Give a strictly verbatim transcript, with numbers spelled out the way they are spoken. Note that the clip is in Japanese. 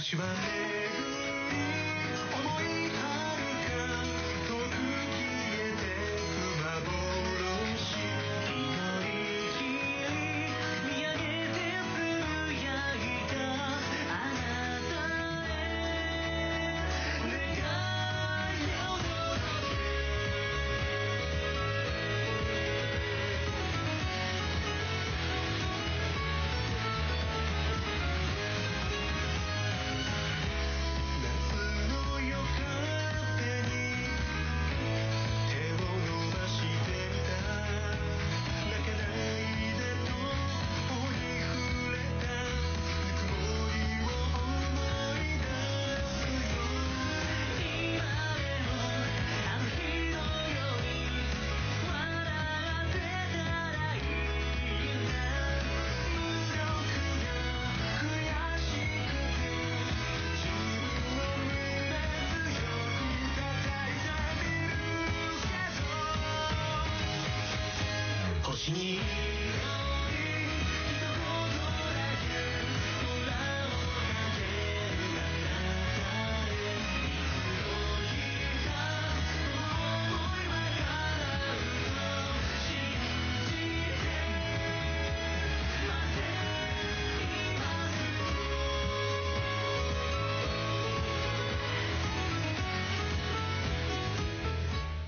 星は巡り思いはるか遠く消えてく幻一人きり見上げてつやいたあなたへ願いを届け夏の夜風に手を伸ばしてた泣かないでと頬に触れたぬくもりを思い出すよ今でもあの日のように笑ってたらいいんだ無力が悔しくて自分を胸強く叩いてみるけど星に